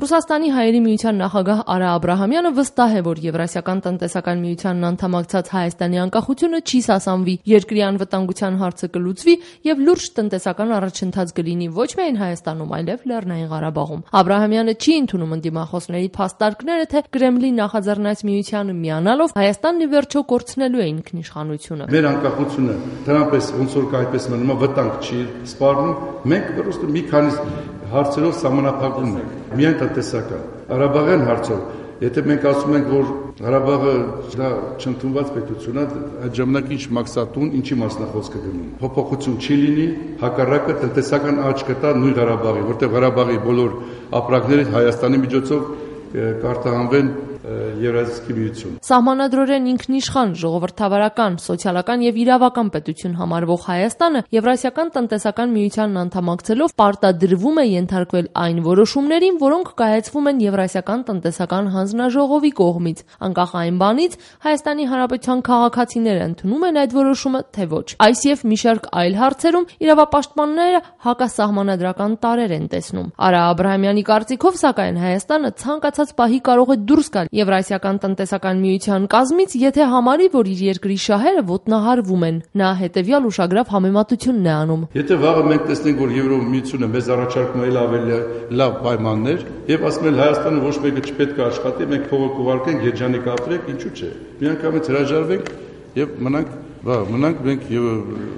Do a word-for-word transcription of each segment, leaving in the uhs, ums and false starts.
Ռուսաստանի հայերի միության նախագահ Արա Աբրահամյանը վստահ է, որ Եվրասիական տնտեսական միությանն անդամակցած Հայաստանի անկախությունը չի սասանվի, երկրի անվտանգության հարցը կլուծվի եւ լուրջ տնտեսական առաջընթաց կլինի ոչ միայն Հայաստանում, այլև Լեռնային Ղարաբաղում։ Աբրահամյանը չի ընդունում ընդդիմախոսների փաստարկները, թե Կրեմլի նախաձեռնած միությանը միանալով Հայաստանն ի վերջո կորցնելու է ինքնիշխանությունը։ Մեր անկախությունը դրանպես ոնց որ կայպես մնում է, վտանգ չի սպառնում, մենք պրոստը մի քանի հարցերով սահմանափակվում ենք, միայն տնտեսական։ Ղարաբաղյան հարցով, եթե մենք ասում ենք, որ Ղարաբաղը դա չընդունված պետություն է, այդ ժամանակ ինչ մաքսատուն, ինչի մասնախոսք է գնում։ Փոփոխություն չի լինի, հակառակը տնտեսական աճ կտա նույն Ղարաբաղի, որտեղ Ղարաբաղի բոլոր ապրանքները Հայաստանի միջոցով կարտահանվեն Եվրասիական միություն։ Սահմանադրորեն ինքնիշխան, ժողովրդավարական, սոցիալական եւ իրավական պետություն համարվող Հայաստանը Եվրասիական տնտեսական միությանն անդամակցելով պարտադրվում է ենթարկվել այն որոշումներին, որոնք կայացվում են Եվրասիական տնտեսական հանձնաժողովի կողմից, անկախ այն բանից Հայաստանի Հանրապետության քաղաքացիները ընդունում են այդ որոշումը, թե ոչ։ Այս եւ մի շարք այլ հարցերում իրավապաշտպանները հակասահմանադրական տարեր են տեսնում։ Արա Աբրահամյանի կարծիքով, սակայն, Հայաստանը ցանկացած պահի կարող է դուրս գալ Եվրասիական տնտեսական միության կազմից, եթե համարի, որ իր երկրի շահերը ոտնահարվում են։ Նա հետևյալ ուշագրավ համեմատությունն է անում։ Եթե վաղը մենք տեսնենք, որ Եվրոմիությունը մեզ առաջարկում է ավելի լավ պայմաններ, եւ ասում են Հայաստանը ոչ մեկը չպետք է աշխատի, մենք փողը կուղարկենք, երջանիկ ապրենք, ինչու՞ չէ։ Միանգամից հրաժարվենք եւ մնանք, վա, մնանք մենք եւ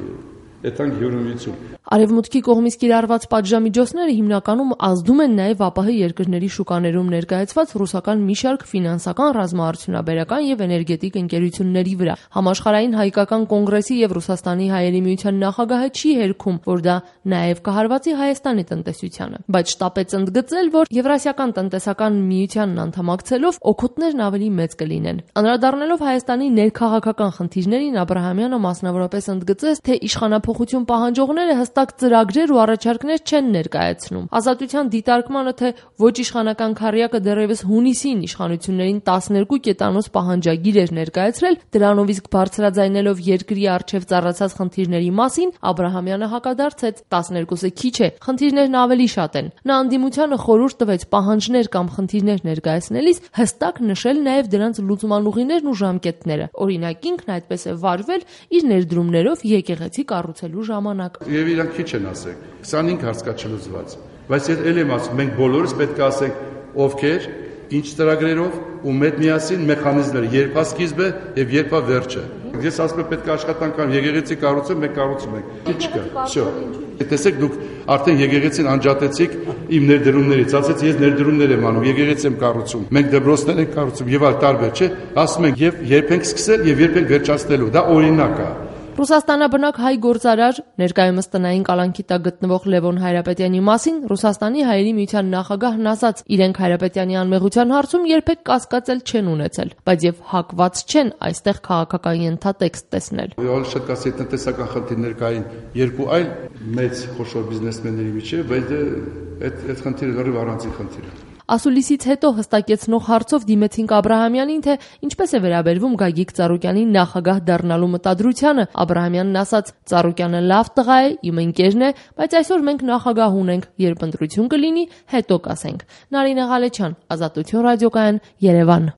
այդտեղ Եվրոմիություն։ Արևմուտքի կողմից կիրառված պատժամիջոցները հիմնականում ազդում են նաև ԱՊՀ երկրների շուկաներում ներկայացված ռուսական մի շարք ֆինանսական, ռազմաարդյունաբերական եւ էներգետիկ ընկերությունների վրա։ Համաշխարհային հայկական կոնգրեսի եւ Ռուսաստանի հայերի միության նախագահը չի հերքում, որ դա նաև կհարվածի Հայաստանի տնտեսությանը, բայց շտապեց ընդգծել, որ Եվրասիական տնտեսական միությանն անդամակցելով օգուտներն ավելի մեծ կլինեն։ Անդրադառնալով Հայաստանի ներքաղաքական խնդիրներին, Աբրահամյանը մասնավորապես ընդգծեց, թե իշխանափոխություն պահանջողները հստակ ծրագրեր ու առաջարկներ չեն ներկայացնում։ Ազատության դիտարկմանը, թե ոչ իշխանական քառյակը դեռևս հունիսին իշխանություններին տասներկու կետանոց պահանջագիր էր ներկայացրել, դրանով իսկ բարձրաձայնելով երկրի առջև ծառացած խնդիրների մասին, Աբրահամյանը հակադարձեց. տասներկուսը քիչ է, խնդիրներն ավելի շատ են։ Նա անդիմությանը խորհուրդ տվեց պահանջներ կամ խնդիրներ ներկայացնելիս հստակ նշել նաև դրանց լուծման ուղիներն ու ժամկետները։ Օրինակ, ինքն այդպես է վարվել իր ներդրումներով եկեղեցի կառուցելու ժամանակ։ Եվ իրանք քիչ են ասեք, քսանհինգ հարց կա չլուծված, բայց ել եմ ասում, մենք բոլորս պետք է ասենք ովքեր, ինչ ծրագրերով ու մեծ միասին մեխանիզմները, երբ է սկիզբը եւ երբ է վերջը։ Ես ասում եմ պետք է աշխատանք ան եկեղեցի կառուցում, մենք կառուցում ենք։ Ինչ կա։ Всё։ Տեսեք դուք արդեն եկեղեցին անջատեցիք իմ ներդրումներից, ասեց ես ներդրումներ եմ անում, եկեղեցի եմ կառուցում։ Մենք դպրոցներ ենք կառուցում եւ այլ տարբեր, չէ՞։ Ասում ենք եւ երբ ենք սկսել եւ երբ ենք վերջացնելու։ Դա օրինակ է։ Ռուսաստանաբնակ հայ գործարար, ներկայումս տնային կալանքի տակ գտնվող Լևոն Հայրապետյանի մասին Ռուսաստանի հայերի միության նախագահն ասաց, իրենք Հայրապետյանի անմեղության հարցում երբեք կասկածել չեն ունեցել, բայց եւ հակված չեն այստեղ քաղաքական ենթատեքստ տեսնել։ Ո՞լ շատ կասի տնտեսական խնդիրներ կային երկու այլ մեծ խոշոր բիզնեսմենների միջեւ, բայց այդ այդ խնդիրը լրիվ առանձին խնդիր է։ Ասուլիսից հետո հստակեցնող հարցով դիմեցինք Աբրահամյանին, թե ինչպես է վերաբերվում Գագիկ Ծառուկյանի նախագահ դառնալու մտադրությանը։ Աբրահամյանն ասաց. Ծառուկյանը լավ տղա է, իմ ընկերն է, բայց այսօր մենք նախագահ ունենք, երբ ընտրություն կլինի, հետո կասենք։ Նարինե Ղալեչյան, Ազատություն ռադիոկայան, Երևան։